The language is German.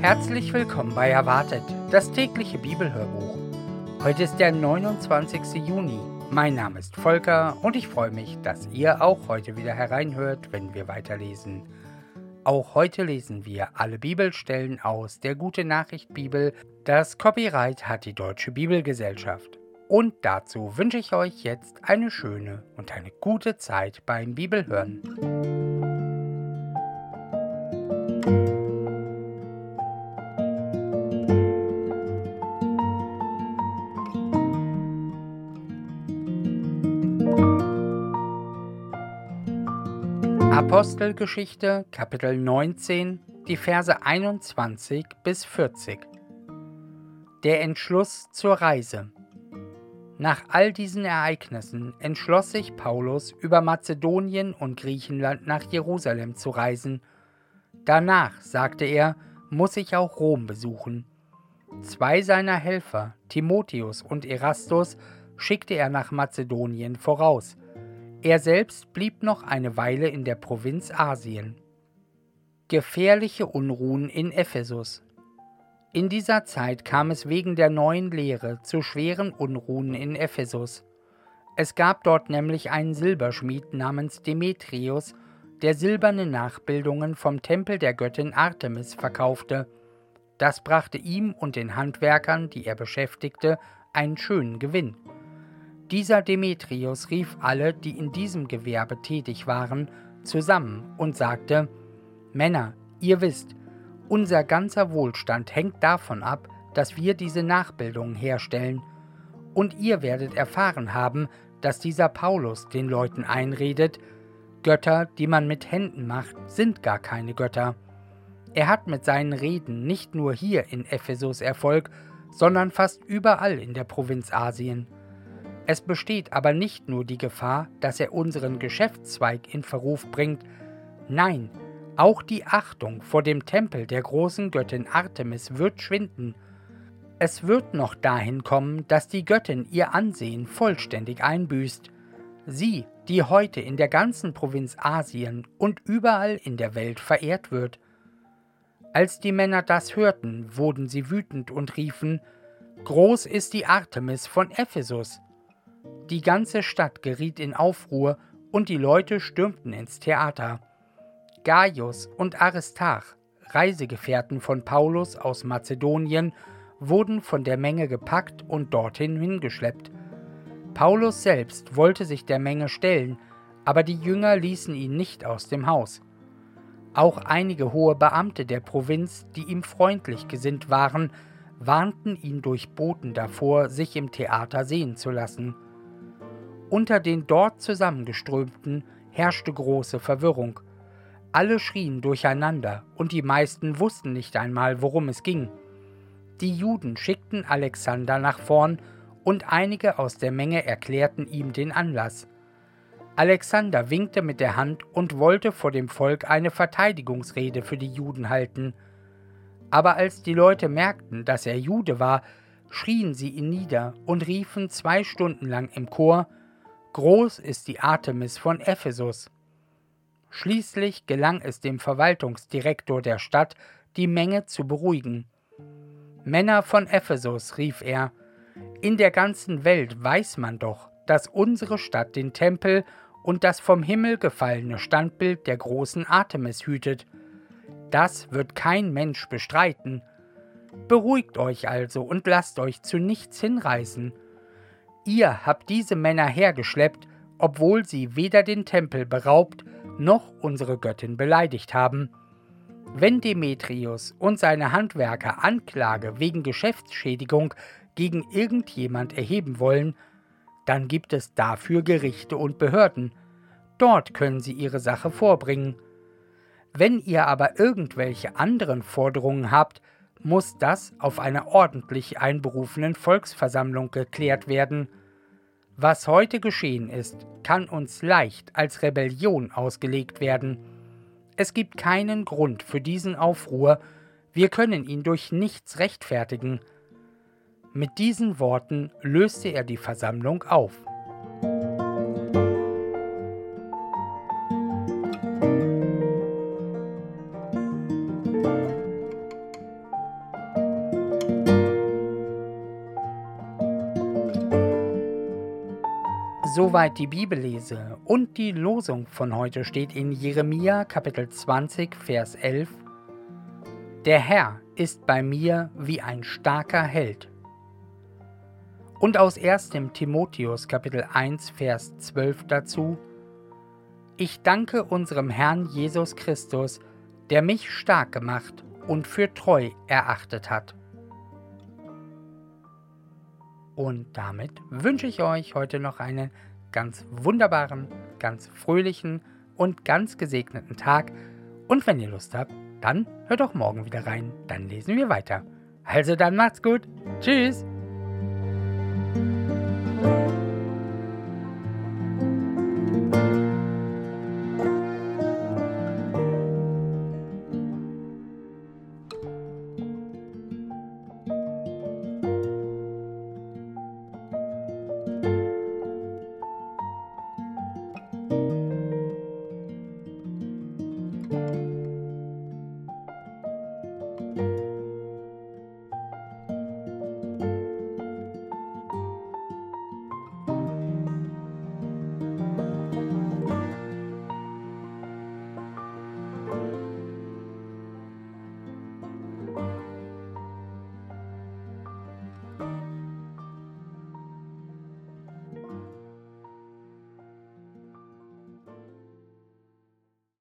Herzlich willkommen bei Erwartet, das tägliche Bibelhörbuch. Heute ist der 29. Juni. Mein Name ist Volker und ich freue mich, dass ihr auch heute wieder hereinhört, wenn wir weiterlesen. Auch heute lesen wir alle Bibelstellen aus der Gute-Nachricht-Bibel. Das Copyright hat die Deutsche Bibelgesellschaft. Und dazu wünsche ich euch jetzt eine schöne und eine gute Zeit beim Bibelhören. Apostelgeschichte, Kapitel 19, die Verse 21 bis 40. Der Entschluss zur Reise. Nach all diesen Ereignissen entschloss sich Paulus, über Mazedonien und Griechenland nach Jerusalem zu reisen. Danach, sagte er, muss ich auch Rom besuchen. 2 seiner Helfer, Timotheus und Erastus, schickte er nach Mazedonien voraus. Er selbst blieb noch eine Weile in der Provinz Asien. Gefährliche Unruhen in Ephesus. In dieser Zeit kam es wegen der neuen Lehre zu schweren Unruhen in Ephesus. Es gab dort nämlich einen Silberschmied namens Demetrius, der silberne Nachbildungen vom Tempel der Göttin Artemis verkaufte. Das brachte ihm und den Handwerkern, die er beschäftigte, einen schönen Gewinn. Dieser Demetrius rief alle, die in diesem Gewerbe tätig waren, zusammen und sagte: Männer, ihr wisst, unser ganzer Wohlstand hängt davon ab, dass wir diese Nachbildungen herstellen. Und ihr werdet erfahren haben, dass dieser Paulus den Leuten einredet, Götter, die man mit Händen macht, sind gar keine Götter. Er hat mit seinen Reden nicht nur hier in Ephesus Erfolg, sondern fast überall in der Provinz Asien. Es besteht aber nicht nur die Gefahr, dass er unseren Geschäftszweig in Verruf bringt, nein, auch die Achtung vor dem Tempel der großen Göttin Artemis wird schwinden. Es wird noch dahin kommen, dass die Göttin ihr Ansehen vollständig einbüßt. Sie, die heute in der ganzen Provinz Asien und überall in der Welt verehrt wird. Als die Männer das hörten, wurden sie wütend und riefen: Groß ist die Artemis von Ephesus! Die ganze Stadt geriet in Aufruhr und die Leute stürmten ins Theater. Gaius und Aristarch, Reisegefährten von Paulus aus Mazedonien, wurden von der Menge gepackt und dorthin hingeschleppt. Paulus selbst wollte sich der Menge stellen, aber die Jünger ließen ihn nicht aus dem Haus. Auch einige hohe Beamte der Provinz, die ihm freundlich gesinnt waren, warnten ihn durch Boten davor, sich im Theater sehen zu lassen. Unter den dort Zusammengeströmten herrschte große Verwirrung. Alle schrien durcheinander und die meisten wussten nicht einmal, worum es ging. Die Juden schickten Alexander nach vorn und einige aus der Menge erklärten ihm den Anlass. Alexander winkte mit der Hand und wollte vor dem Volk eine Verteidigungsrede für die Juden halten. Aber als die Leute merkten, dass er Jude war, schrien sie ihn nieder und riefen 2 Stunden lang im Chor: Groß ist die Artemis von Ephesus! Schließlich gelang es dem Verwaltungsdirektor der Stadt, die Menge zu beruhigen. Männer von Ephesus, rief er, in der ganzen Welt weiß man doch, dass unsere Stadt den Tempel und das vom Himmel gefallene Standbild der großen Artemis hütet. Das wird kein Mensch bestreiten. Beruhigt euch also und lasst euch zu nichts hinreißen. Ihr habt diese Männer hergeschleppt, obwohl sie weder den Tempel beraubt, noch unsere Göttin beleidigt haben. Wenn Demetrius und seine Handwerker Anklage wegen Geschäftsschädigung gegen irgendjemand erheben wollen, dann gibt es dafür Gerichte und Behörden. Dort können sie ihre Sache vorbringen. Wenn ihr aber irgendwelche anderen Forderungen habt, muss das auf einer ordentlich einberufenen Volksversammlung geklärt werden. Was heute geschehen ist, kann uns leicht als Rebellion ausgelegt werden. Es gibt keinen Grund für diesen Aufruhr, wir können ihn durch nichts rechtfertigen. Mit diesen Worten löste er die Versammlung auf. Soweit die Bibellese und die Losung von heute steht in Jeremia Kapitel 20, Vers 11. Der Herr ist bei mir wie ein starker Held. Und aus 1. Timotheus Kapitel 1, Vers 12 dazu: Ich danke unserem Herrn Jesus Christus, der mich stark gemacht und für treu erachtet hat. Und damit wünsche ich euch heute noch einen ganz wunderbaren, ganz fröhlichen und ganz gesegneten Tag. Und wenn ihr Lust habt, dann hört auch morgen wieder rein, dann lesen wir weiter. Also dann macht's gut. Tschüss.